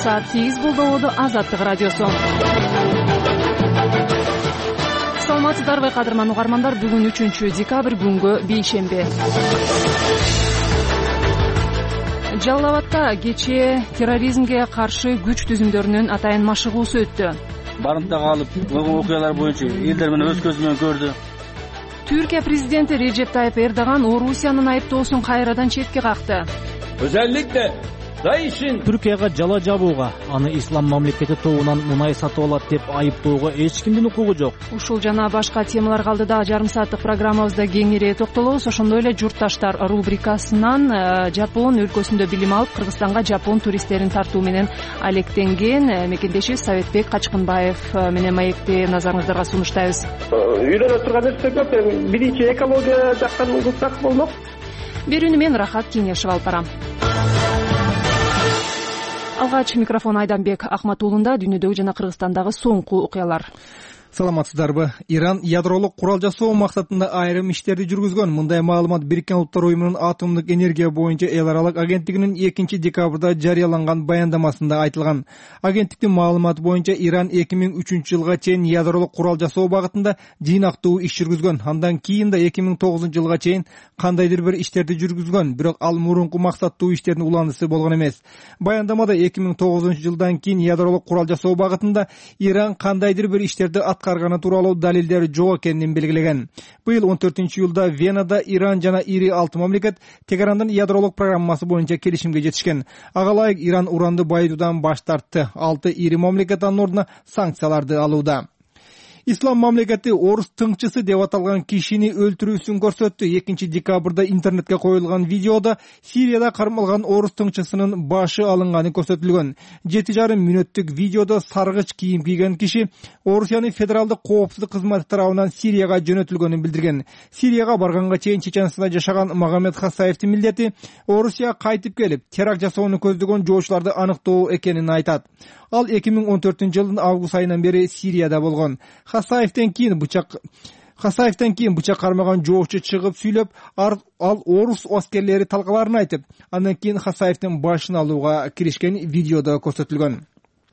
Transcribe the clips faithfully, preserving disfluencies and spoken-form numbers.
саат сегиз болду. Азаттык радиосу. Саламатсыздарбы кадырман угармандар, бүгүн үчүнчү декабрь күнгө бейшемби. Жалал Абадта кечээ терроризмге каршы күч түзүмдөрүнүн атайын машыгуусу өттү. Барымта калып, болгон окуялар боюнча элдер менен өз көзү менен көрдү. Түркия президенти Реджеп Тайып Эрдоган Орусиянын айыптоосун кайрадан четке какты. Özellikle Daesh'in Түркияга жала жабууга, аны ислам мамлекети тобунан мунай сатып алат деп айыптоого эч кимдин укугу жок. Ушул жана башка темалар калды да жарым сааттык программабызда кеңири токтолобуз. Ошондой эле журтташтар рубрикасынан Жапон өлкөсүндө билим алып, Кыргызстанга жапон туристтерин тартуу менен алектенген мекендешибиз Советбек Качкынбаев менен маекти назарыңыздарга сунуштайбыз. Үйрөнө турган нерсе көп, биринчи экология жактан уксак болмок. Берүүнү мен Рахат Кеңешев алып барам. Алгач микрофон Айданбек Ахматуулунда. Дүйнөдөгү жана Кыргызстандагы соңку окуялар. Саламатсыздарбы. Иран ядролук курал жасоо максатында айрым иштерди жүргүзгөн. Мындай маалымат Бириккен Улуттар уюмунун атомдук энергия боюнча эл аралык агенттигинин экинчи декабрда жарыяланган баяндамасында айтылган. Агенттиктин маалыматы боюнча Иран эки миң үчүнчү жылга чейин ядролук курал жасоо багытында жыйнактуу иш жүргүзгөн. Андан кийин да эки миң тогузунчу жылга чейин кандайдыр бир иштерди жүргүзгөн, бирок ал мурунку максаттуу иштердин уландысы болгон эмес. Баяндамада эки миң тогузунчу жылдан кийин ядролук курал жасоо багытында Иран кандайдыр бир иштерди аткарганы тууралуу далилдер жок экенин белгилеген. Быйыл он төртүнчү июлда Венада Иран жана ири алты мамлекет Тегерандын ядролук программасы боюнча келишимге жетишкен. Ага ылайык Иран уранды байытуудан баш тартты. Алты ири мамлекет анын ордуна санкцияларды алууда. Ислам мамлекети орус тыңчысы деп аталган кишини өлтүрүүсүн көрсөттү. экинчи декабрда интернетке коюлган видеодо Сирияда кармалган орус тыңчысынын башы алынганы көрсөтүлгөн. жети жарым мүнөттүк видеодо саргыч кийим кийген киши Орусиянын федералдык коопсуздук кызматы тарабынан Сирияга жөнөтүлгөнүн билдирген. Сирияга барганга чейин Чеченстанда жашаган Магомед Хасаевдин милдети Орусияга кайтып келип, теракт жасоону көздөгөн жоочуларды аныктоо экенин айтат. Ал эки миң он төртүнчү жылдын август айынан бери Сирияда болгон. Хасаевден кийин бычак Хасаевден кийин бычак кармаган жоочу чыгып сүйлөп, ал орус аскерлери талкаларын айтып, андан кийин Хасаевдин башын алууга киришкен видеодо көрсөтүлгөн.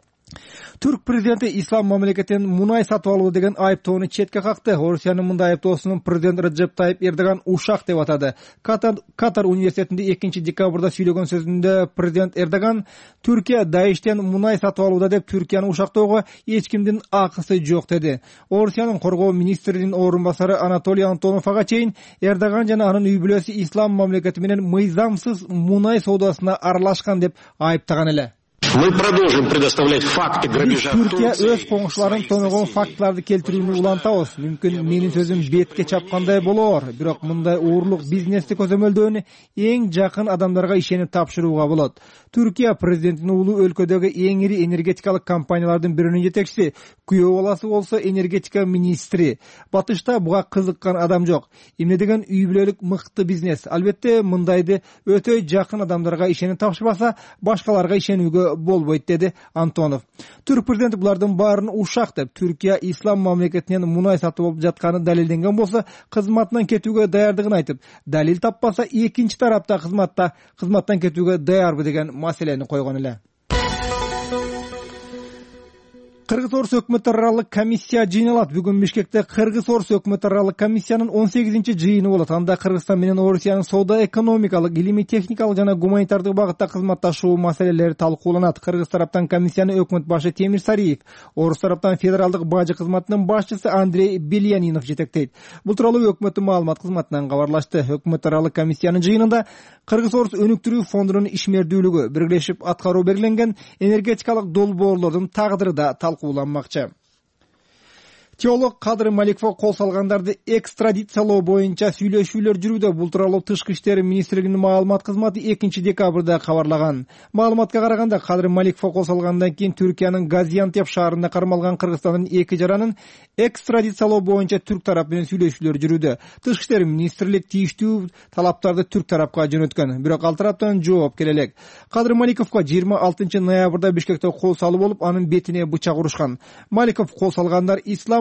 Түрк президенти ислам мамлекетинин мунай сатып алуу деген айыптоону четке какты. Орусиянын мындай айыптоосун президент Реджеп Тайып Эрдоган ушак деп атады. Катар, Катар университетинде экинчи декабрда сүйлөгөн сөзүндө президент Эрдоган Түркия Даиштен мунай сатып алууда деп Түркияны ушактоого эч кимдин акысы жок деди. Орусиянын коргоо министринин орун басары Анатолий Антонов ага чейин Эрдоган жана анын үй бүлөсү ислам мамлекети менен мыйзамсыз мунай соодасына аралашкан деп айыптаган эле. Мы продолжим предоставлять факты грабежа. Түркия өз коңшуларын тоногон фактыларды келтирүүнү улантабыз. Мүмкүн менин сөзүм бетке чапкандай болоор, бирок мындай уурлук бизнести көзөмөлдөөнү эң жакын адамдарга ишенип тапшырууга болот. Түркия президентинин уулу өлкөдөгү эң ири энергетикалык компаниялардын биринин жетекчиси, күйөө баласы болсо энергетика министри. Батышта буга кызыккан адам жок. Эмне деген үй бүлөлүк мыкты бизнес. Албетте мындайды өтө жакын адамдарга ишенип тапшырбаса, башкаларга ишенүүгө болбойт, деди Антонов. Түрк президенти булардын баарын ушак деп, Түркия ислам мамлекетинен мунай сатып алып жатканы далилденген болсо, кызматынан кетүүгө даярдыгын айтып, далил таппаса экинчи тарапта кызматта кызматтан кетүүгө даярбы деген маселени койгон эле. Кыргыз-Орус өкмөт аралык комиссия жыйналат. Бүгүн Бишкекте Кыргыз-Орус өкмөт аралык комиссиянын он сегизинчи жыйыны болот. Анда Кыргызстан менен Орусиянын соода экономикалык, илимий техникалык жана гуманитардык багытта кызматташуу маселелери талкууланат. Кыргыз тараптан комиссияны өкмөт башы Темир Сариев, Орус тараптан федералдык бажы кызматынын башчысы Андрей Бельянинов жетектейт. Бул тууралуу өкмөттүн маалымат кызматынан кабарлашты. Өкмөт аралык комиссиянын жыйынында Кыргыз-Орус өнүктүрүү фондунун ишмердүүлүгү, биргелешип аткаруу белгиленген энергетикалык долбоорлордун тагдыры да талкууланмакчы. Теолог Кадыр Маликовго кол салгандарды экстрадициялоо боюнча сүйлөшүүлөр жүрүүдө. Бул тууралуу Тышкы иштер министрлигинин маалымат кызматы экинчи декабрда кабарлаган. Маалыматка караганда, Кадыр Маликовго кол салгандан кийин Түркиянын Газиантеп шаарында кармалган Кыргызстандын эки жаранын экстрадициялоо боюнча түрк тарап менен сүйлөшүүлөр жүрүүдө. Тышкы иштер министрлик тийиштүү талаптарды түрк тарапка жөнөткөн, бирок ал тараптан жооп келе элек. Кадыр Маликовго жыйырма алтынчы ноябрда Бишкекте кол салуу болуп, анын бетине бычак урушкан. Маликов кол салгандар ислам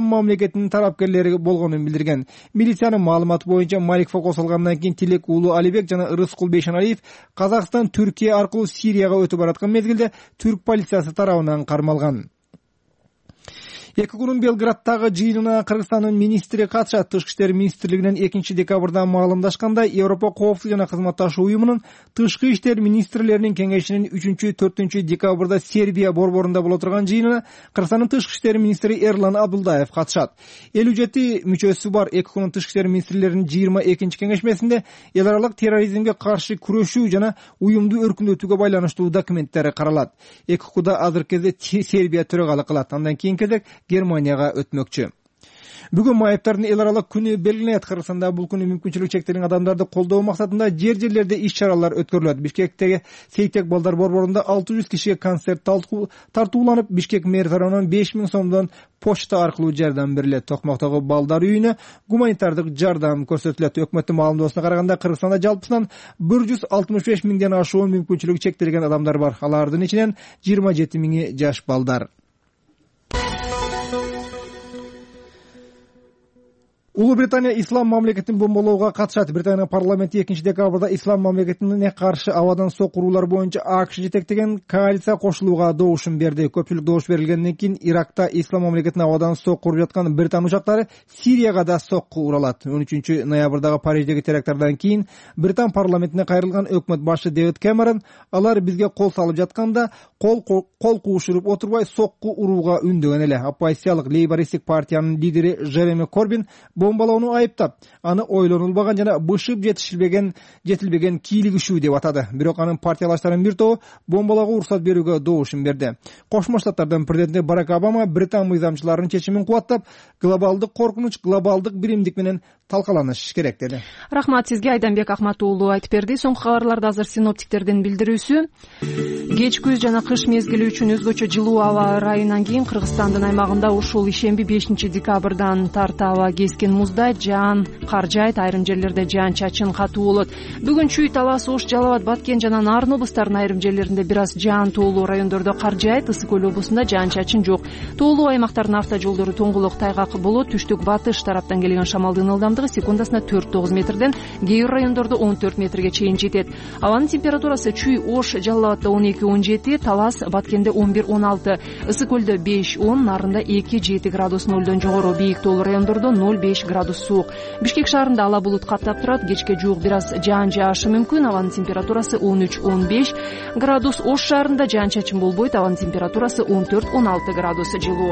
мамлекетинин тарапкерлери болгонун билдирген. Милициянын маалыматы боюнча Маликова кошулгандан кийин Тилек уулу Алибек жана Рыскул Бейшеналиев Казакстан Түркия аркылуу Сирияга өтүп бараткан мезгилде түрк полициясы тарабынан кармалган. Эки күнүн Белградтагы жыйынына Кыргызстандын министри катышат. Тышкы иштер министрлигинен экинчи декабрда маалымдашкандай, Европа коопсуздук жана кызматташуу уюмунун тышкы иштер министрлеринин кеңешинин үчүнчү төртүнчү декабрда Сербия борборунда боло турган жыйынына Кыргызстандын тышкы иштер министри Эрлан Абдулдаев катышат. элүү жети мүчөсү бар эки күнүн тышкы иштер министрлеринин жыйырма экинчи кеңешмесинде эл аралык терроризмге каршы күрөшүү жана уюмду өркүндөтүүгө байланыштуу документтер каралат. Эки куда азыркы кезде Сербия төрагалык кылат. Андан кийин кезек Германияга өтмөкчү. Бүгүн майыптардын эл аралык күнү белгиленет. Кыргызстанда бул күнү мүмкүнчүлүгү чектелген адамдарды колдоо максатында жер-жерлерде иш-чаралар өткөрүлөт. Бишкектеги Сейтек балдар борборунда алты жүз кишиге концерт тартууланып, Бишкек мэр тарабынан беш миң сомдон почта аркылуу жардам берилет. Токмоктогу балдар үйүнө гуманитардык жардам көрсөтүлөт. Өкмөттүн маалымдоосуна караганда, Кыргызстанда жалпысынан бир жүз алтымыш беш миңден ашуун мүмкүнчүлүгү чектелген адамдар бар. Алардын ичинен жыйырма жети миңи жаш балдар. Улуу Британия ислам мамлекетин бомболоого катышат. Британия парламенти экинчи декабрда ислам мамлекетине каршы абадан сок уруулар боюнча АКШ жетектеген коалиция кошулууга добушун берди. Көпчүлүк добуш берилгенден кийин Иракта ислам мамлекетине абадан сок уруп жаткан Британ учактары Сирияга да сокку уралат. он үчүнчү ноябрдагы Париждеги теракттардан кийин Британ парламентине кайрылган өкмөт башы Дэвид Кэмерон алар бизге кол салып жатканда кол кол куушуруп отурбай сокку урууга үндөгөн эле. Оппозициялык лейбористтик партиянын лидери Жереми Корбин бомбалоону айыптап, аны ойлонулбаган жана бышып жетишилбеген жетилбеген кийлигишүү деп атады. Бирок анын партиялаштарынын бир тобу бомбалоого уруксат берүүгө добушун берди. Кошмо Штаттардын президенти Барак Обама Британ мыйзамчыларынын чечимин кубаттап, глобалдык коркунуч глобалдык биримдик менен талкаланыш керек деди. Рахмат сизге, Айданбек Ахматуулу айтып берди. Соңку кабарларда азыр синоптиктердин билдирүүсү. Кеч күз жана кыш мезгили үчүн өзгөчө жылуу аба ырайынан кийин Кыргызстандын аймагында ушул ишемби бешинчи декабрдан тарта аба кескен музда жаан кар жаайт, айрым жерлерде жаан чачын катуу болот. Бүгүн Чүй, Талас, Ош, Жалал Абад, Баткен жана Нарын облустарынын айрым жерлеринде бир аз жаан, тоолуу райондордо кар жаайт. Ысык көл облусунда жаан чачын жок. Тоолуу аймактардын автожолдору тоңгулук, тайгак болот. Түштүк батыш тараптан келген шамалдын ылдамдыгы секундасына төрт тогуз метрден кээ бир райондордо он төрт метрге чейин жетет. Абанын температурасы Чүй, Ош, Жалал Абадда он эки он жети, Талас, Баткенде он бир он алты, Ысык көлдө беш он, Нарында эки жети градус нолдон жогору, бийик тоолуу райондордо ноль беш градус суук. Бишкек шаарында ала булут каптап турат, кечке жуук бир аз жаан жаашы мүмкүн. Абанын температурасы он үч он беш градус. Ош шаарында жаан чачын болбойт, абанын температурасы он төрт он алты градус жылуу.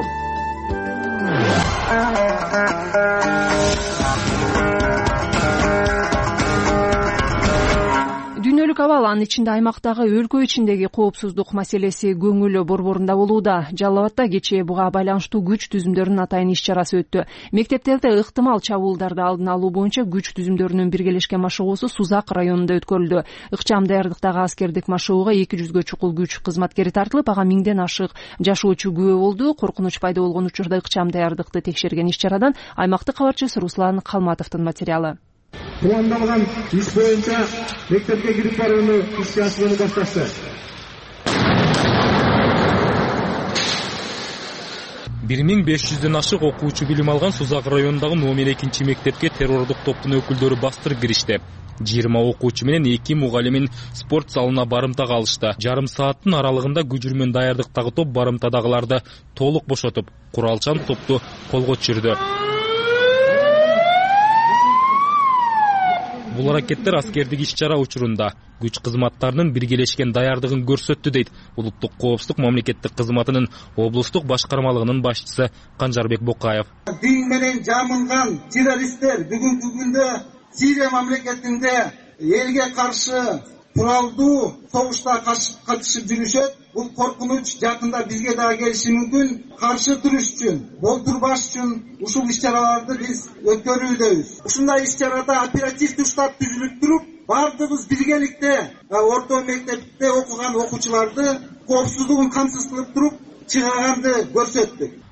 Дүйнөлүк абал, анын ичинде аймактагы өлкө ичиндеги коопсуздук маселеси көңүл борборунда болууда. Жалал Абадда кечээ буга байланыштуу күч түзүмдөрүнүн атайын иш-чарасы өттү. Мектептерде ыктымал чабуулдарды алдын алуу боюнча күч түзүмдөрүнүн биргелешкен машыгуусу Сузак районунда өткөрүлдү. Ыкчам даярдыктагы аскердик машыгууга эки жүзгө чукул күч кызматкери тартылып, ага миңден ашык жашоочу күбө болду. Коркунуч пайда болгон учурда ыкчам даярдыкты текшерген иш-чарадан аймактык кабарчысы Руслан Калматовдун материалы. Пландалган иш боюнча мектепке кирип барууну ишке ашырууну башташты. бир миң беш жүздөн ашык окуучу билим алган Сузак районундагы номер экинчи мектепке террордук топтун өкүлдөрү бастырып киришти. жыйырма окуучу менен эки мугалимин спорт залына барымта калышты. Жарым сааттын аралыгында күжүрмөн даярдыктагы топ барымтадагыларды толук бошотуп, куралчан топту колго түшүрдү. Бул аракеттер аскердик иш-чара учурунда күч кызматтарынын биргелешкен даярдыгын көрсөттү дейт Улуттук коопсуздук мамлекеттик кызматынын облустук башкармалыгынын башчысы Канжарбек Бокаев. Дин менен жамылган террористтер бүгүнкү күндө Сирия мамлекетинде элге каршы куралдуу согушта катышып жүрүшөт. Бул коркунуч жакында бизге дагы келиши мүмкүн. Каршы туруш үчүн, болтурбаш үчүн ушул иш-чараларды биз өткөрүүдөбүз. Ушундай иш-чарада оперативдик штаб түзүлүп туруп, бардыгыбыз биргеликте орто мектепте окуган окуучуларды коопсуздугун камсыз кылып туруп чыгаганды көрсөттүк.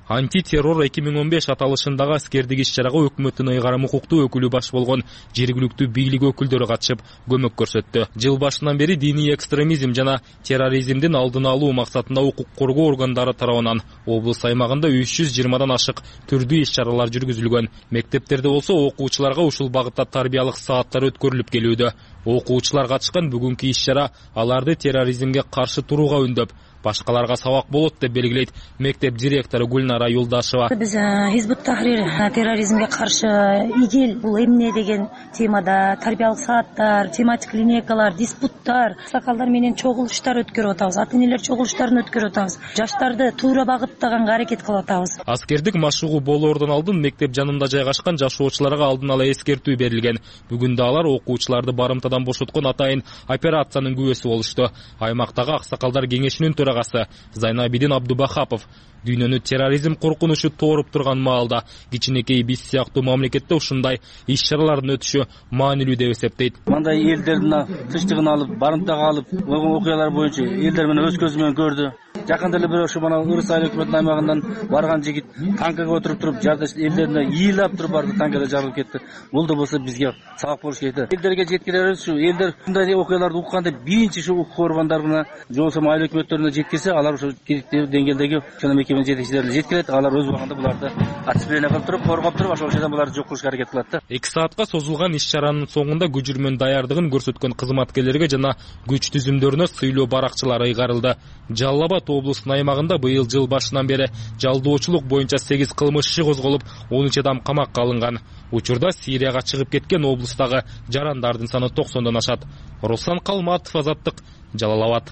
Анти-террор эки миң он беш аталышындагы аскердик иш-чарага өкмөттүн ыйгарым укуктуу өкүлү баш болгон жергиликтүү бийлик өкүлдөрү катышып көмөк көрсөттү. Жыл башынан бери диний экстремизм жана терроризмдин алдын алуу максатында укук коргоо органдары тарабынан облус аймагында үч жүз жыйырмадан ашык түрдүү иш-чаралар жүргүзүлгөн. Мектептерде болсо окуучуларга ушул багытта тарбиялык сааттар өткөрүлүп келүүдө. Окуучулар катышкан бүгүнкү иш-чара аларды терроризмге каршы турууга үндөп, башкаларга сабак болот деп белгилейт мектеп директору Гүлнара Юлдашева. Биз Хизбут Тахрир терроризмге каршы идел бул эмне деген темада тарбиялык сааттар, тематик линейкалар, диспуттар, сакалдар менен чогулуштар өткөрүп атабыз. Ата-энелер чогулуштарын өткөрүп атабыз. Жаштарды туура багыттаганга аракет кылып атабыз. Аскердик машыгуу болоордон алдын мектеп жанында жайгашкан жашоочуларга алдын ала эскертүү берилген. Бүгүндө алар окуучуларды барымтадан бошоткон атайын операциянын күбөсү болушту. Аймактагы аксакалдар кеңешинин төрагасы Зайнабидин Абдубахапов дүйнөнү терроризм коркунучу тооруп турган маалда кичинекей биз сыяктуу мамлекетте ушундай иш-чаралардын өтүшү маанилүү деп эсептейт. Мындай элдердин тынчтыгын алып, барымтага алып, болгон окуялар боюнча элдер менен өз көзү менен көрдү. Жакында эле бир ошо мына Ырыс айыл өкмөтүнүн аймагынан барган жигит танкага отуруп туруп, жардаш элдерине ийилап туруп барды, танкада жарылып кетти. Бул да болсо бизге сабак болуш керек. Элдерге жеткиребиз ушу, элдер мындай окуяларды укканда биринчи ушу укук органдарына, же болбосо айыл өкмөттөрүнө жеткирсе, алар ошо керектүү деңгээлдеги ошол мекеменин жетекчилерине жеткирет. Алар өз убагында буларды отцепление кылып туруп, коргоп туруп, ошол жерден буларды жок кылышка аракет кылат да. эки саатка созулган иш-чаранын соңунда күжүрмөн даярдыгын көрсөткөн кызматкерлерге жана күч түзүмдөрүнө сыйлоо баракчылары ыйгарылды. Жалал Абад облусунун аймагында быйыл жыл башынан бери жалдоочулук боюнча сегиз кылмыш иши козголуп, он үч адам камакка алынган. Учурда Сирияга чыгып кеткен облустагы жарандардын саны токсондон ашат. Руслан Калматов, Азаттык, Жалал Абад.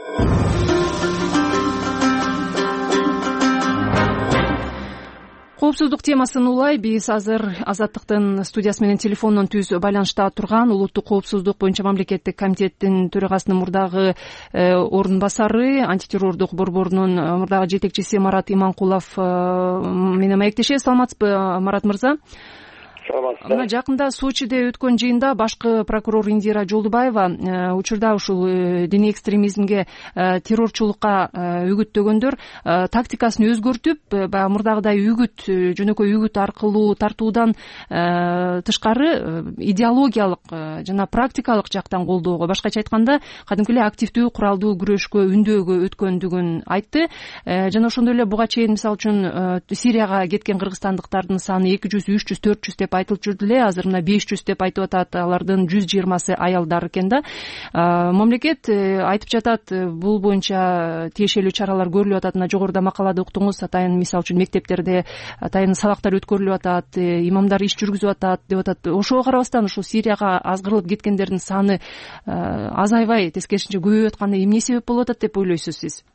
Коопсуздук темасын улай биз азыр Азаттыктын студиясы менен телефондон түз байланышта турган улуттук коопсуздук боюнча мамлекеттик комитеттин төрагасынын мурдагы орун басары, антитеррордук борборунун мурдагы жетекчиси Марат Иманкулов менен маектешебиз. Саламатсызбы, Марат мырза? Мына жакында Сочиде өткөн жыйында башкы прокурор Индира Жолдубаева учурда ушул диний экстремизмге, террорчулукка үгүттөгөндөр тактикасын өзгөртүп, баягы мурдагыдай үгүт, жөнөкөй үгүт аркылуу тартуудан тышкары идеологиялык жана практикалык жактан колдоого, башкача айтканда кадимки эле активдүү куралдуу күрөшкө үндөөгө өткөндүгүн айтты. Жана ошондой эле буга чейин мисалы үчүн Сирияга кеткен кыргызстандыктардын саны эки жүз, үч жүз, төрт жүз деп айтылып жүрдү эле. Азыр мына беш жүз деп айтып атат. Алардын жүз жыйырмасы аялдар экен да. Мамлекет айтып жатат, бул боюнча тиешелүү чаралар көрүлүп атат. Мына жогоруда макалада уктуңуз, атайын мисалы үчүн мектептерде атайын сабактар өткөрүлүп атат, имамдар иш жүргүзүп атат деп атат. Ошого карабастан ушул Сирияга азгырылып кеткендердин саны азайбай, тескерисинче көбөйүп атканда эмне себеп болуп атат деп ойлойсуз сиз?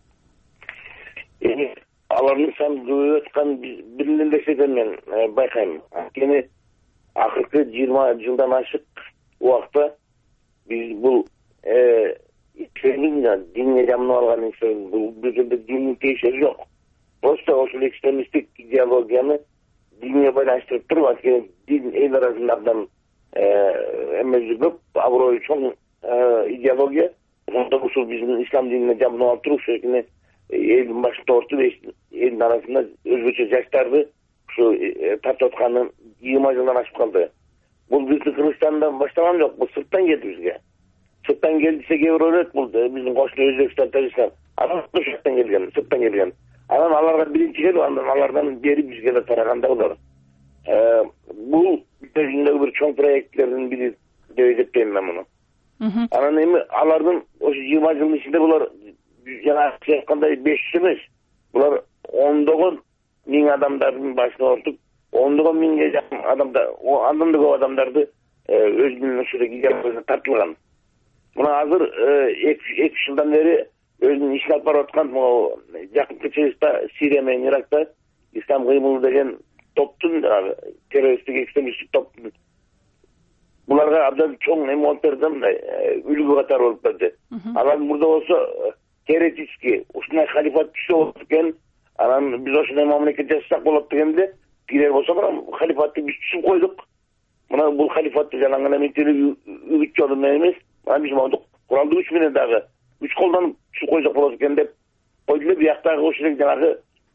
Алардын саны көбөйүп атканын бир нерседен мен байкайм. Анткени акыркы жыйырма жылдан ашык убакта биз бул экстремизм, динге жамынып алган инсан, бул бир жерде диндин тиешеси жок. Просто ошол экстремисттик идеологияны динге байланыштырып туруп, анткени дин эл арасында абдан эмеси көп, аброю чоң идеология. Ошондон ушул биздин ислам динине жамынып алып туруп, ошо элдин башында ортуп, элдин арасында өзгөчө жаштарды ушу тартып атканы жыйырма жылдан ашып калды. Бул биздин Кыргызстандан башталган жок, бул сырттан келди бизге. Сырттан келди десе кээ бирөө ойлойт, бул биздин кошуна Өзбекстан, Тажикстан. Анан сырттан келген, сырттан келген. Анан аларга биринчи келип, андан алардан бери бизге да тараганда булар. Бул өзүндөгү бир чоң проектлердин бири деп эсептейм мен муну. Анан эми алардын ошо жыйырма жылдын ичинде булар жана айткандай беш жүз эмес, булар ондогон миң адамдардын башына ортуп, ондогон миңге жакын адамдар, андан да көп адамдарды өзүнүн ушул идеологиясына тартылган. Мына азыр эки жылдан бери өзүнүн ишин алып барып аткан жакынкы чыгышта Сирия менен Иракта Ислам кыймылы деген топтун, террористтик экстремисттик топтун, буларга абдан чоң эме болуп берди, үлгү катары болуп берди. Алар мурда болсо теоретически ушундай халифат күчтүү болот экен, анан биз ошондой мамлекет жасасак болот дегенде, тигилер болсо мына халифатты биз түзүп койдук. Мына бул халифатты жанагы эле үгүт жолу менен эмес, мына биз мондук куралдуу күч менен дагы күч колдонуп түзүп койсок болот экен деп койду эле. Бияктагы ушул жанагы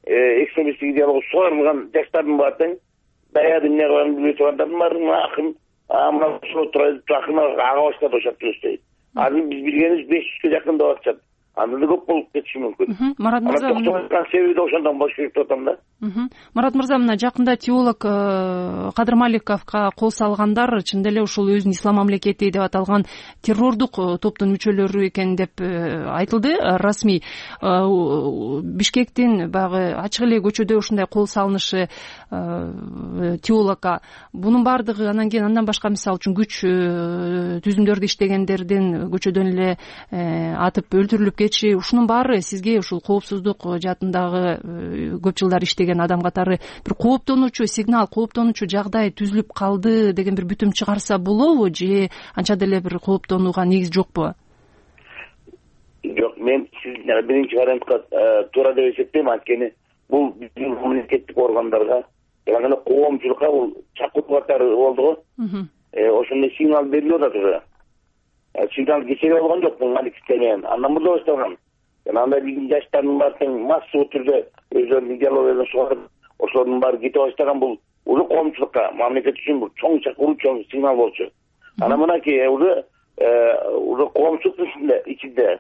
экстремисттик идеология сугарылган жаштардын баары тең даярдын эмне кылганын билбей тургандардын баары акын мына ушул турат акын ага баштады ошоп жүрүштөй. Азыр биз билгенибиз беш жүзгө жакын деп атышат. Анда да көп болуп кетиши мүмкүн. Марат мырза, себеби да ошондон болуш керек деп атам да. Марат мырза, мына жакында теолог Кадыр Маликовго кол салгандар чын эле ушул өзүн ислам мамлекети деп аталган террордук топтун мүчөлөрү экен деп айтылды. Расмий Бишкектин баягы ачык эле көчөдө ушундай кол салынышы теологко, бунун баардыгы анан кийин андан башка мисалы үчүн күч түзүмдөрдү иштегендердин көчөдөн эле атып өлтүрүлүп кетиши, ушунун баары сизге ушул коопсуздук жаатындагы көп жылдар иштеген адам катары бир кооптонуучу сигнал, кооптонуучу жагдай түзүлүп калды деген бир бүтүм чыгарса болобу же анча деле бир кооптонууга негиз жокпу? Жок, мен сиз биринчи вариантка туура деп эсептейм. Анткени бул биздин мамлекеттик органдарга жана коомчулукка бул чакыруу катары болду го. Ошондой сигнал берилип атат уже. Сигнал кечеге болгон жок, бул Маликовден менен андан мурда башталган. Жана андай жаштардын баары тең массовый түрдө өздөрүнүн идеологиясын сугарып, ошолордун баары кете баштаган бул уже коомчулукка, мамлекет үчүн бул чоң чакыруу, чоң сигнал болчу. Анан мынакей уже уже коомчулуктун ичинде ичинде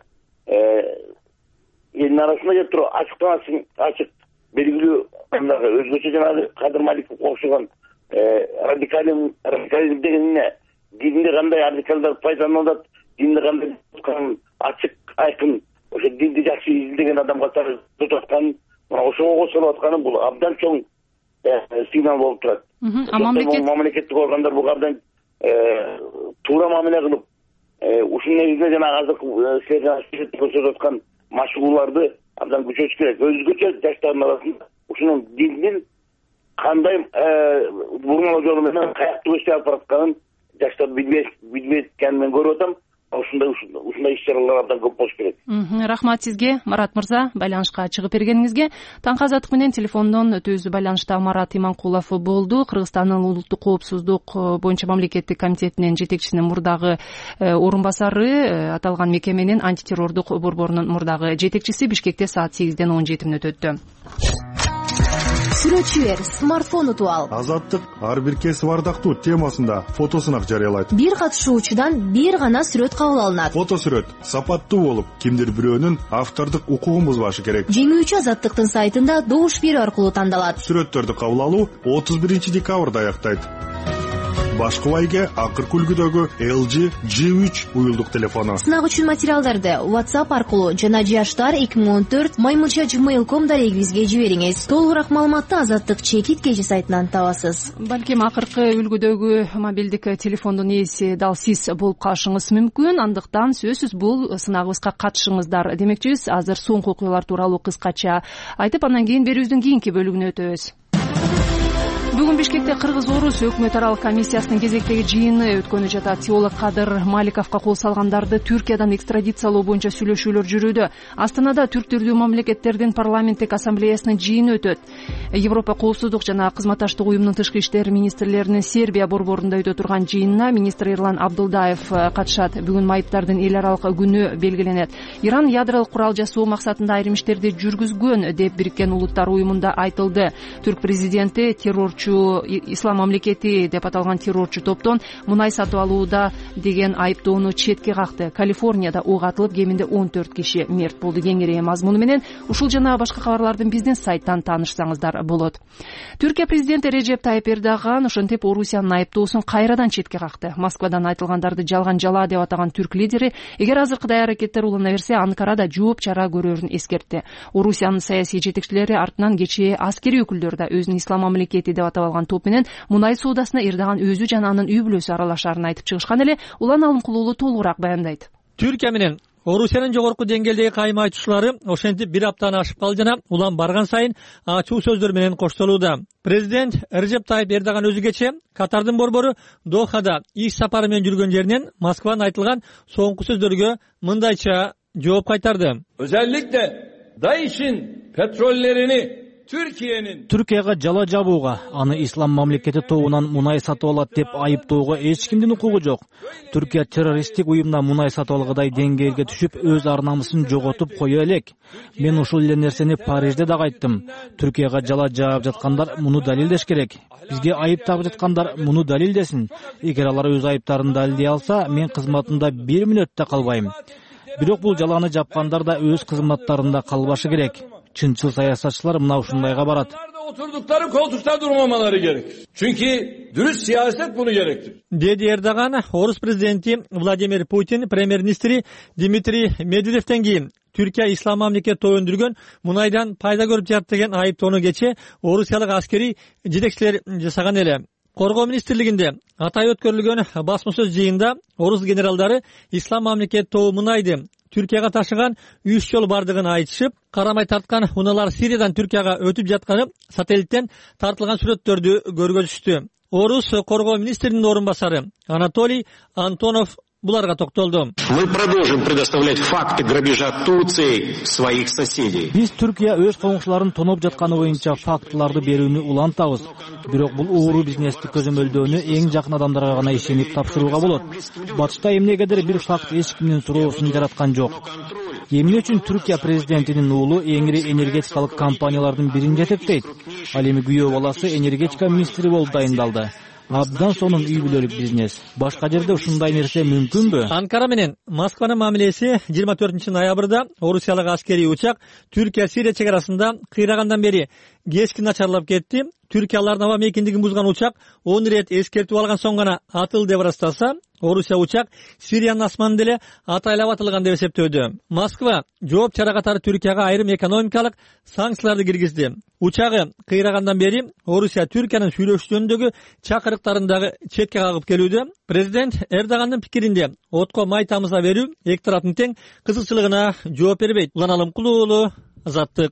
элдин арасында жеп туруп ачыктан ачык белгилүү өзгөчө жанагы Кадыр Маликовго окшогон радикализм радикализм деген эмне? Динде кандай радикалдар пайдаланып атат, динде кандай ачык айкын ошо динди жакшы изилдеген адам катары тутуп аткан, ошого кошулуп атканы бул абдан чоң сигнал болуп турат. Мамлекеттик органдар буга абдан туура мамиле кылып, ушул негизде жанагы азыр силер көрсөтүп аткан машыгууларды абдан күчөтүш керек. Өзгөчө жаштардын арасында ушунун диндин кандай бурмалоо жолу менен каякта өсүп алып баратканын жаштар билбейт, билбейт экенин мен көрүп атам. Ушундай ушундай иш-чаралар абдан көп болуш керек. Рахмат сизге, Марат мырза, байланышка чыгып бергениңизге. Таңкы азаттык менен телефондон түз байланышта Марат Иманкулов болду. Кыргызстандын улуттук коопсуздук боюнча мамлекеттик комитетинин жетекчисинин мурдагы орун басары, аталган мекеменин антитеррордук борборунун мурдагы жетекчиси. Бишкекте саат сегизден он жети мүнөт өттү. Сүрөтчүлөр смартфон утуп ал. Азаттык ар бир кесип ардактуу темасында фотосунак жарыялайт. Бир катышуучудан бир гана сүрөт кабыл алынат. Фотосүрөт сапаттуу болуп, кимдир бирөөнүн автордук укугун бузбашы керек. Жеңүүчү Азаттыктын сайтында добуш берүү аркылуу тандалат. Сүрөттөрдү кабыл алуу отуз биринчи декабрда аяктайт. Башкы байге акыркы үлгүдөгү эл джи джи үч уюлдук телефону. Сынак үчүн материалдарды WhatsApp аркылуу жана жаштар эки миң он төрт маймылча gmail точка com дарегибизге жибериңиз. Толугураак маалыматты Азаттык чекит кежи сайтынан табасыз. Балким акыркы үлгүдөгү мобилдик телефондун ээси дал сиз болуп калышыңыз мүмкүн. Андыктан сөзсүз бул сынагыбызга катышыңыздар демекчибиз. Азыр соңку окуялар тууралуу кыскача айтып, андан кийин берүүбүздүн кийинки бөлүгүнө өтөбүз. Бүгүн Бишкекте Кыргыз Орус өкмөт аралык комиссиясынын кезектеги жыйыны өткөнү жатат. Теолог Кадыр Маликовго кол салгандарды Түркиядан экстрадициялоо боюнча сүйлөшүүлөр жүрүүдө. Астанада түрктүрдүү мамлекеттердин парламенттик ассамблеясынын жыйыны өтөт. Европа коопсуздук жана кызматташтык уюмунун тышкы иштер министрлеринин Сербия борборунда өтө турган жыйынына министр Эрлан Абдулдаев катышат. Бүгүн майыптардын эл аралык күнү белгиленет. Иран ядролук курал жасоо максатында айрым иштерди жүргүзгөн деп Бириккен Улуттар уюмунда айтылды. Түрк президенти террорчу ислам мамлекети деп аталган террорчу топтон мунай сатып алууда деген айыптоону четке какты. Калифорнияда ок атылып, кеминде он төрт киши мерт болду. Кеңирээк мазмуну менен ушул жана башка кабарлардын биздин сайттан таанышсаңыздар болот. Түркия президенти Режеп Тайып Эрдоган ошентип Орусиянын айыптоосун кайрадан четке какты. Москвадан айтылгандарды жалган жала деп атаган түрк лидери эгер азыркыдай аракеттер улана берсе, Анкарада жооп чара көрөрүн эскертти. Орусиянын саясий жетекчилери артынан кечээ аскерий өкүлдөр да өзүнүн ислам мамлекети деп атап алган топ менен мунай соодасына Эрдоган өзү жана анын үй бүлөсү аралашаарын айтып чыгышкан эле. Улан Алымкулуулу толугураак баяндайт. Түркия менен Орусиянын жогорку деңгээлдеги кайма айтуучулары ошентип бир аптаны ашып калды жана улам барган сайын ачуу сөздөр менен коштолууда. Президент Режеп Тайып Эрдоган өзү кечээ Катардын борбору Дохада иш сапары менен жүргөн жеринен Москвадан айтылган соңку сөздөргө мындайча жооп кайтарды. Özellikle DAEŞ'in petrollerini Türkiye'nin Түркияга жала жабууга, аны ислам мамлекети тобунан мунай сатып алат деп айыптоого эч кимдин укугу жок. Түркия террористтик уюмдан мунай сатып алгыдай деңгээлге түшүп, өз ар намысын жоготуп кое элек. Мен ушул эле нерсени Парижде дагы айттым. Түркияга жала жаап жаткандар муну далилдеш керек. Бизге айып тагып жаткандар муну далилдесин. Эгер алар өз айыптарын далилдей алса, мен кызматымда бир мүнөт да калбайм. Бирок бул жаланы жапкандар да өз кызматтарында калбашы керек. Чынчыл саясатчылар мына ушундайга барат. Oturdukları koltukta durmamaları gerekir. Çünkü dürüst siyaset bunu gerektirir. Dedi Erdoğan, Орус президенти Владимир Путин премьер-министри Дмитрий Медведевден кийин Türkiye İslam мамлекети өндүргөн мунайдан пайда көрүп жатат деген айыптоону кече орусиялык аскери жетекчилер жасаган эле. Коргоо министрлигинде атайып өткөрүлгөн басма сөз жыйында орус генералдары ислам мамлекети тобу мунайды Türkiye'ga taşıgan üç yol bardığını aytışıp, karamay tartkan unalar Siriyadan Türkiye'ga ötüp jatkany satelitten tartılgan surettörдү көргөзүштү. Орус коргоо министринин орунбасары Анатолий Антонов буларга токтолду. Мы продолжим предоставлять факты грабежа Турции своих соседей. Биз Түркия өз коңшуларын тоноп жатканы боюнча фактыларды берүүнү улантабыз. Бирок бул ууру бизнести көзөмөлдөөнү эң жакын адамдарга гана ишенип тапшырууга болот. Батышта эмнегедир бир факт эч кимдин суроосун жараткан жок. Эмне үчүн Түркия президентинин уулу эң ири энергетикалык компаниялардын бирин жетектейт? Ал эми күйөө баласы энергетика министри болуп дайындалды. Абдан сонун үй бүлөлүк бизнес. Башка жерде ушундай нерсе мүмкүнбү? Анкара менен Москванын мамилеси жыйырма төртүнчү ноябрда орусиялык аскерий учак Түркия Сирия чек арасында кыйрагандан бери кечки начарлап кетти. Түркиялардын аба мейкиндигин бузган учак он рет эскертип алган соң гана атылды деп ырастаса, Орусия учак Сириянын асманында эле атайлап атылган деп эсептөөдө. Москва жооп чара катары Түркияга айрым экономикалык санкцияларды киргизди. Учагы кыйрагандан бери Орусия Түркиянын сүйлөшүү жөнүндөгү чакырыктарын дагы четке кагып келүүдө. Президент Эрдогандын пикиринде отко май тамыза берүү эки тараптын тең кызыкчылыгына жооп бербейт. Улан Алымкулуу уулу, Азаттык.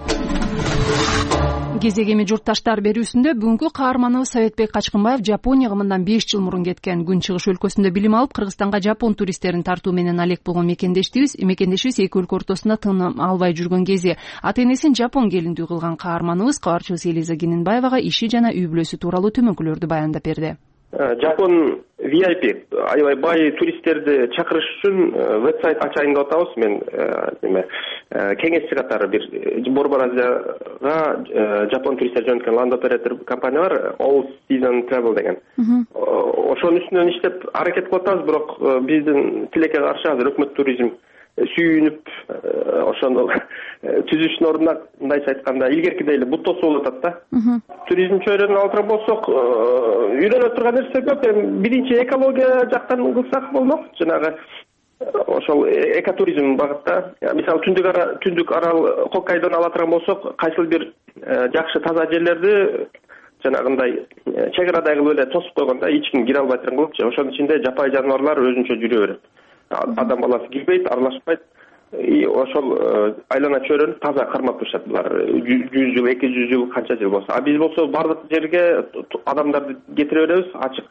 Кезегеми журтташтар берүүсүндө бүгүнкү каарманыбыз Советбек Качкынбаев Жапонияга мындан беш жыл мурун кеткен. Күн чыгыш өлкөсүндө билим алып, Кыргызстанга жапон туристтерин тартуу менен алек болгон мекендештибиз. Мекендешибиз эки өлкө ортосунда тыным албай жүргөн кези ата энесин жапон келиндүү кылган каарманыбыз кабарчыбыз Элиза Кененбаевага иши жана үй бүлөсү тууралуу төмөнкүлөрдү баяндап берди. Жапон ви ай пи аябай бай туристтерди чакырыш үчүн вебсайт ачайын деп атабыз. Мен неме кеңешчи катары бир Борбор Азияга жапон туристтер жөнөткөн ланд оператор компания бар, All Season Travel деген. Ошонун үстүнөн иштеп аракет кылып атабыз, бирок биздин тилекке каршы азыр өкмөт туризм сүйүнүп ошону түзүшүнүн ордуна мындайча айтканда илгеркидей эле буттосуп болуп атат да. Туризм чөйрөнүн алып болсок, үйрөнө турган нерсе көп. Эми биринчи экология жактан кылсак болмок. Жанагы ошол экотуризм багытта, мисалы түндүк ара түндүк арал Хоккайдону ала турган болсок, кайсыл бир жакшы таза жерлерди жанагындай чек арадай кылып эле тосуп койгондо эч ким кире албай турган кылып же, ошонун ичинде жапайы жаныбарлар өзүнчө жүрө берет. Адам баласы кирбейт, аралашпайт. И ошол айлана чөйрөнү таза кармап турушат. Булар жүз жыл, эки жүз жыл, канча жыл болсо. А биз болсо бардык жерге адамдарды кетире беребиз, ачык.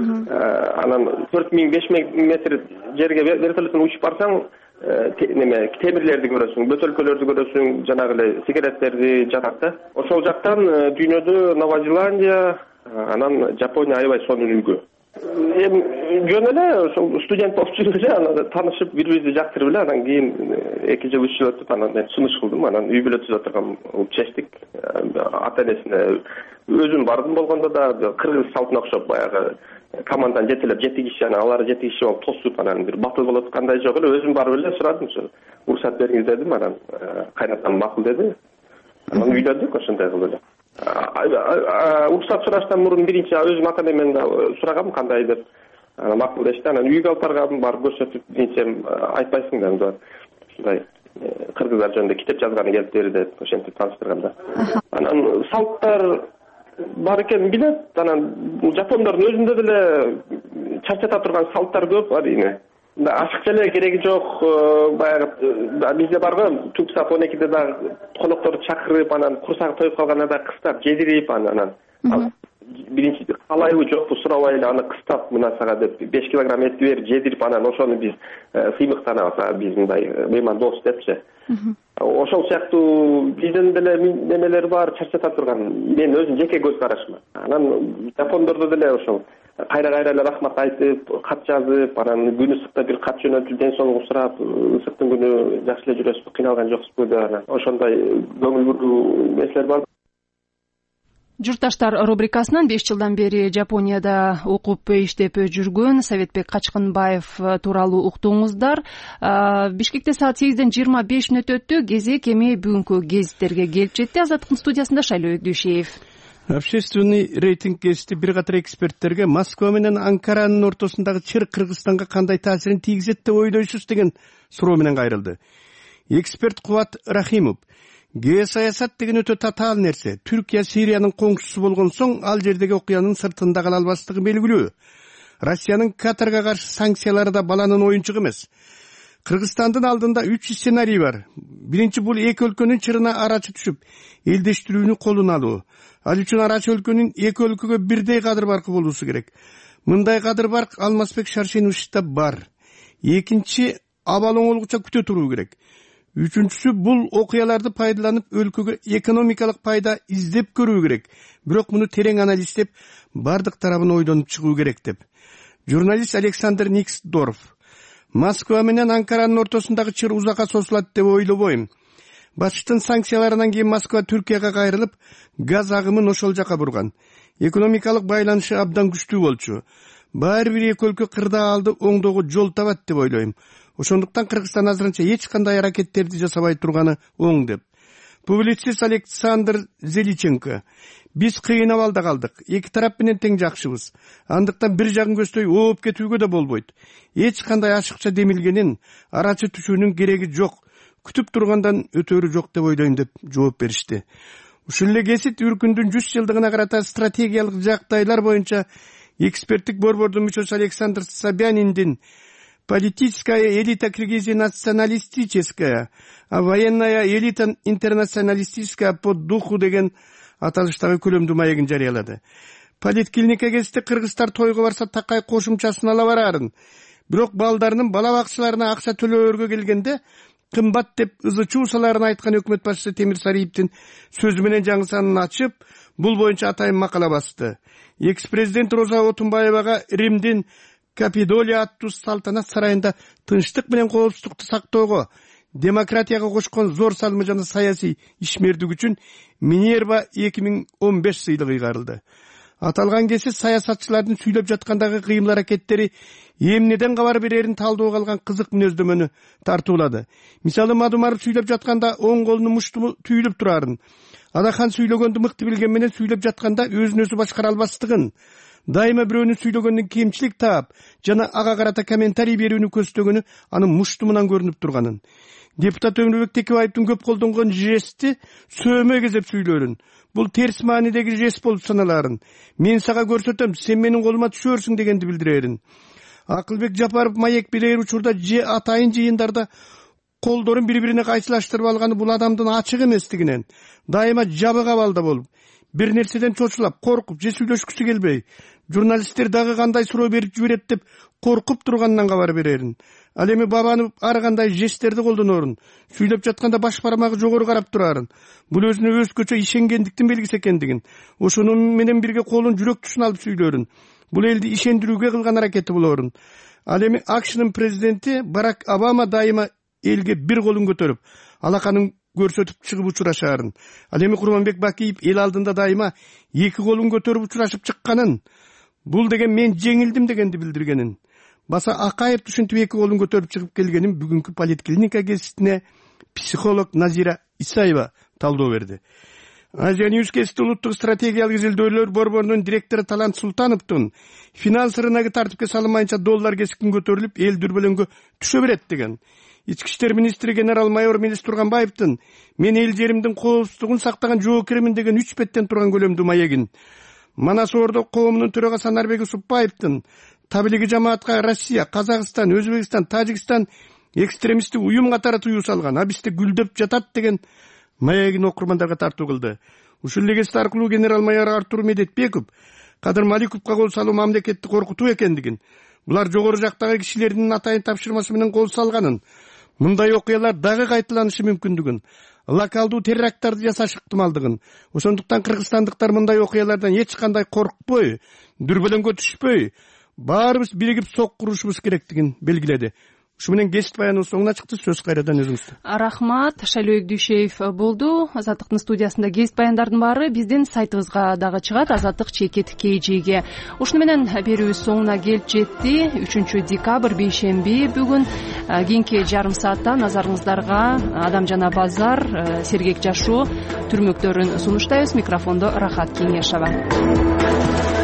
Анан төрт миң, беш миң метр жерге вертолеттен учуп барсаң, неме темирлерди көрөсүң, бөтөлкөлөрдү көрөсүң, жанагы эле сигареттерди жатат да. Ошол жактан дүйнөдө Нова Зеландия, анан Жапония аябай сонун үлгү. Эми жөн эле ошол студент болуп жүрүп эле анан таанышып, бири-бирибизди жактырып эле, анан кийин эки жыл, үч жыл өтүп анан мен сунуш кылдым, анан үй бүлө түзүп турган болуп чечтик. Ата энесине өзүм бардым болгондо да кыргыз салтына окшоп баягы командадан жетелеп жети киши, анан алар жети киши болуп тосуп, анан бир батыл болуп аткандай жок эле. Өзүм барып эле сурадым, уруксат бериңиз дедим, анан кайнатам макул деди. Анан үйлөндүк ошондой кылып эле. Уруксат сураштан мурун биринчи өзүм ата энемен да сурагам кандай деп. Макул дешти. Анан үйгө алып баргам, барып көрсөтүп, биринчи айтпайсың да, ушундай кыргыздар жөнүндө китеп жазганы келип бери деп ошентип тааныштырганда. Анан салттар бар экенин билет. Анан жапондордун өзүндө деле чарчата турган салттар көп бар эми. Ашыкча эле кереги жок. Баягы бизде барбы, түнкү саат он экиде дагы конокторду чакырып, анан курсагы тоюп калганда да кыстап жедирип, анан биринчи каалайбы жокпу сурабай эле аны кыстап мына сага деп беш килограмм эт бер жедирип анан ошону биз сыймыктанабыз, биз мындай мейман дос депчи. Ошол сыяктуу бизден деле немелер бар, чарчата турган. Мен өзүм жеке көз карашым. Анан жапондордо деле ошол кайра кайра эле рахмат айтып, кат жазып, анан күн ысыкта бир кат жөнөтүп, ден соолугун сурап, ысыктын күнү жакшы эле жүрөсүзбү, кыйналган жоксузбу деп анан ошондой көңүл буруу нерселер бар. Журтташтар рубрикасынан беш жылдан бери Жапонияда окуп иштеп жүргөн Советбек Качкынбаев тууралуу уктуңуздар. Бишкекте саат сегизден жыйырма беш мүнөт өттү. Кезек эми бүгүнкү гезиттерге келип жетти. Азаттыктын студиясында Шайлоо Дүйшеев. Общественный рейтинг гезити бир катар эксперттерге Москва менен Анкаранын ортосундагы чыр Кыргызстанга кандай таасирин тийгизет деп ойлойсуз деген суроо менен кайрылды. Эксперт Кубат Рахимов: геосаясат деген өтө татаал нерсе. Түркия Сириянын коңшусу болгон соң ал жердеги окуянын сыртында кала албастыгы белгилүү. Россиянын Катарга каршы санкциялары да баланын оюнчугу эмес. Кыргызстандын алдында үч сценарий бар. Биринчи, бул эки өлкөнүн чырына арачы түшүп, элдештирүүнү колуна алуу. Ал үчүн арачы өлкөнүн эки өлкөгө бирдей кадыр баркы болуусу керек. Мындай кадыр барк Алмазбек Шаршеновичте бар. Экинчи, абал оңолгуча күтө туруу керек. Үчүнчүсү, бул окуяларды пайдаланып өлкөгө экономикалык пайда издеп көрүү керек. Бирок муну терең анализдеп, бардык тарабын ойлонуп чыгуу керек деп. Журналист Александр Никсдорф: Москва менен Анкаранын ортосундагы чыр узакка созулат деп ойлобойм. Башчытын санкцияларынан кийин Москва Түркияга кайрылып, газ агымын ошол жака бурган. Экономикалык байланышы абдан күчтүү болчу. Баары бир эки өлкө кырдаалды оңдоого жол табат деп ойлойм. Ошондуктан Кыргызстан азырынча эч кандай аракеттерди жасабай турганы оң деп. Публицист Александр Зеличенко: биз кыйын абалда калдык. Эки тарап менен тең жакшыбыз. Андыктан бир жагын көздөй ооп кетүүгө да болбойт. Эч кандай ашыкча демилгенин, арачы түшүүнүн кереги жок. Күтүп тургандан өтөрү жок деп ойлойм деп жооп беришти. Ушул эле гезит Үркүндүн жүз жылдыгына карата стратегиялык жагдайлар боюнча эксперттик борбордун мүчөсү Александр Собяниндин «Политическая элита Киргизии националистическая, а военная элита интернационалистическая по духу» деген аталыштагы көлөмдүү маегин жарыялады. Политклиника гезити кыргыздар тойго барса такай кошумчасын ала барарын. Бирок балдарынын бала бакчыларына акча төлөөргө келгенде кымбат деп ызы чуусаларын айткан өкмөт башчысы Темир Сариевдин сөзү менен жаңы санын ачып, бул боюнча атайын макала басты. Экс-президент Роза Отунбаевага Римдин Капитолия аттуу салтанат сарайында тынчтык менен коопсуздукту сактоого, демократияга кошкон зор салымы жана саясий ишмердик үчүн Минерва эки миң он беш сыйлыгы ыйгарылды. Аталган кесип саясатчылардын сүйлөп жаткандагы кыймыл аракеттери эмнеден кабар берерин талдоого алган кызык мүнөздөмөнү тартуулады. Мисалы, Мадумаров сүйлөп жатканда оң колунун муштуму түйүлүп турарын, Адахан сүйлөгөндү мыкты билген менен сүйлөп жатканда өзүн өзү башкара албастыгын, дайыма бирөөнүн сүйлөгөндөн кемчилик таап жана ага карата комментарий берүүнү көздөгөнү анын муштумунан көрүнүп турганын. Депутат Өмүрбек Текебаевдин көп колдонгон жести сөөмө кезеп сүйлөрүн. Бул терс маанидеги жест болуп саналарын. Мен сага көрсөтөм, сен менин колума түшөрсүң дегенди билдирерин. Акылбек Жапаров маек берер учурда же атайын жыйындарда колдорун бири-бирине кайсылаштырып алганы бул адамдын ачык эместигинен, дайыма жабык абалда болуп, бир нерседен чочулап, коркуп, же сүйлөшкүсү келбей, журналисттер дагы кандай суроо берип жиберет деп коркуп турганынан кабар берерин. Ал эми бабанып ар кандай жесттерди колдонорун, сүйлөп жатканда баш бармагы жогору карап турарын. Бул өзүнө өзгөчө ишенгендиктин белгиси экендигин, ошону менен бирге колун жүрөк тушуна алып сүйлөрүн. Бул элди ишендирүүгө кылган аракети болорун. Ал эми АКШнын президенти Барак Обама дайыма элге бир колун көтөрүп, алаканын көрсөтүп чыгып учурашаарын. Ал эми Курманбек Бакиев эл алдында дайыма эки колун көтөрүп учурашып чыкканын, бул деген мен жеңилдим дегенди билдиргенин. Баса Акаев түшүнтүп эки колун көтөрүп чыгып келгенин бүгүнкү политклиника гезитине психолог Назира Исаева талдоо берди. Азия Ньюс гезити улуттук стратегиялык изилдөөлөр борборунун директору Талант Султановдун финанс рыногу тартипке салынмайынча доллар кескин көтөрүлүп, эл дүрбөлөңгө түшө берет деген. Ички иштер министри генерал-майор Мелис Турганбаевдин мен эл жеримдин коопсуздугун сактаган жоокеримин деген үч беттен турган көлөмдүү маегин, Манас Ордо коомунун төрагасы Анарбек Усупбаевдин табилиги жамаатка Россия, Казакстан, Өзбекстан, Тажикстан экстремисттик уюм катары туюу салган, а бизде гүлдөп жатат деген маегин окурмандарга тартуу кылды. Ушул гезит аркылуу генерал-майор Артур Медетбеков Кадыр Маликовго кол салуу мамлекетти коркутуу экендигин, булар жогору жактагы кишилердин атайын тапшырмасы менен кол салганын, мындай окуялар дагы кайталанышы мүмкүндүгүн, локалдуу теракттарды жасаш ыктымалдыгын, ошондуктан кыргызстандыктар мындай окуялардан эч кандай коркпой, дүрбөлөңгө түшпөй, баарыбыз биригип сок курушубуз керектигин белгиледи. Ушу менен кесип баяныбыз соңуна чыкты. Сөз кайрадан өзүңүздө. Рахмат. Шайлөөк Дүйшеев болду. Азаттыктын студиясында кесип баяндардын баары биздин сайтыбызга дагы чыгат. Азаттык чекит kg'ге. Ушуну менен берүүбүз соңуна келип жетти. үчүнчү декабрь бейшемби бүгүн. Кийинки жарым саатта назарыңыздарга Адам жана базар, сергек жашоо түрмөктөрүн сунуштайбыз. Микрофондо Рахат Кеңешова.